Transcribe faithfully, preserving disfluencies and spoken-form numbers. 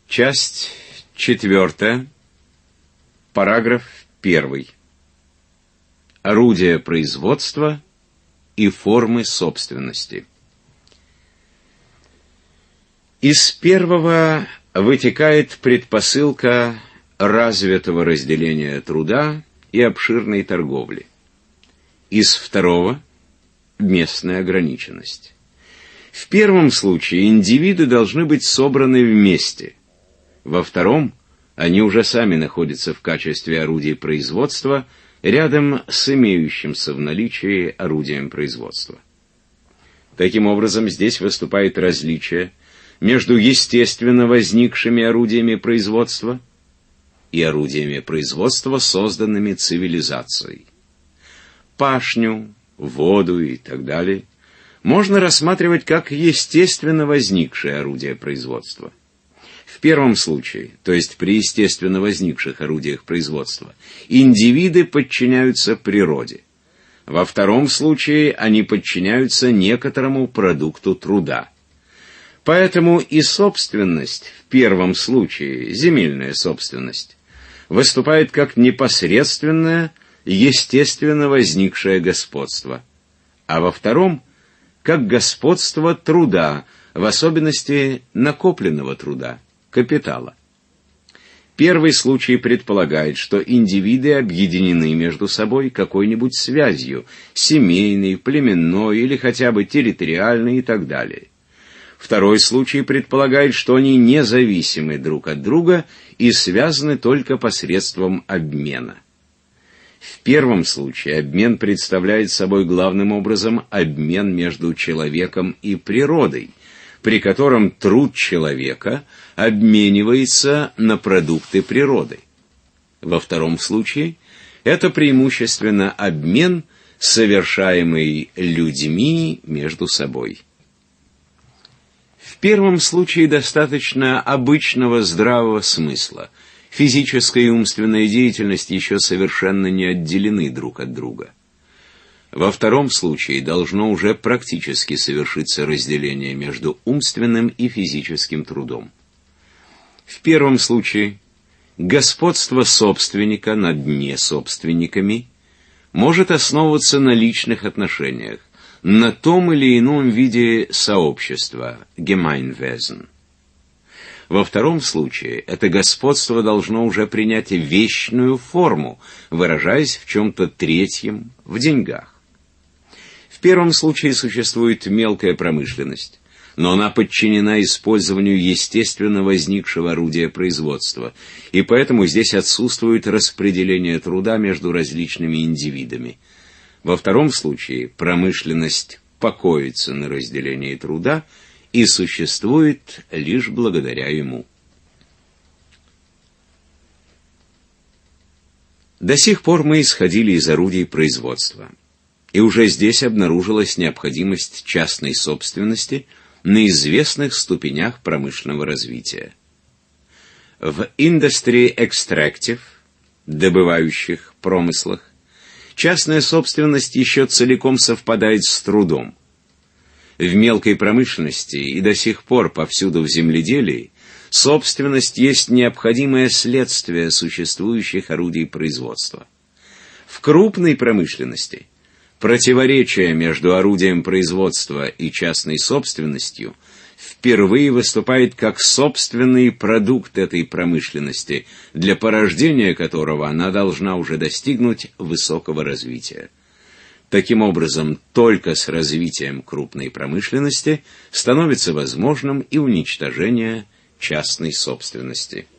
Часть четвертая, параграф первый. Орудия производства и формы собственности. Из первого вытекает предпосылка развитого разделения труда и обширной торговли. Из второго – местная ограниченность. В первом случае индивиды должны быть собраны вместе. Во втором они уже сами находятся в качестве орудий производства рядом с имеющимся в наличии орудием производства. Таким образом, здесь выступает различие между естественно возникшими орудиями производства и орудиями производства, созданными цивилизацией. Пашню, воду и так далее можно рассматривать как естественно возникшее орудие производства. В первом случае, то есть при естественно возникших орудиях производства, индивиды подчиняются природе. Во втором случае они подчиняются некоторому продукту труда. Поэтому и собственность в первом случае, земельная собственность, выступает как непосредственное, естественно возникшее господство, а во втором – как господство труда, в особенности накопленного труда, капитала. Первый случай предполагает, что индивиды объединены между собой какой-нибудь связью, семейной, племенной или хотя бы территориальной и так далее. Второй случай предполагает, что они независимы друг от друга и связаны только посредством обмена. В первом случае обмен представляет собой главным образом обмен между человеком и природой, при котором труд человека обменивается на продукты природы. Во втором случае это преимущественно обмен, совершаемый людьми между собой. В первом случае достаточно обычного здравого смысла. Физическая и умственная деятельность еще совершенно не отделены друг от друга. Во втором случае должно уже практически совершиться разделение между умственным и физическим трудом. В первом случае господство собственника над несобственниками может основываться на личных отношениях, на том или ином виде сообщества, Gemeinwesen. Во втором случае это господство должно уже принять вечную форму, выражаясь в чем-то третьем, в деньгах. В первом случае существует мелкая промышленность, но она подчинена использованию естественно возникшего орудия производства, и поэтому здесь отсутствует распределение труда между различными индивидами. Во втором случае промышленность покоится на разделении труда и существует лишь благодаря ему. До сих пор мы исходили из орудий производства, и уже здесь обнаружилась необходимость частной собственности на известных ступенях промышленного развития. В industry extractive, добывающих промыслах, частная собственность еще целиком совпадает с трудом. В мелкой промышленности и до сих пор повсюду в земледелии собственность есть необходимое следствие существующих орудий производства. В крупной промышленности противоречие между орудием производства и частной собственностью впервые выступает как собственный продукт этой промышленности, для порождения которого она должна уже достигнуть высокого развития. Таким образом, только с развитием крупной промышленности становится возможным и уничтожение частной собственности.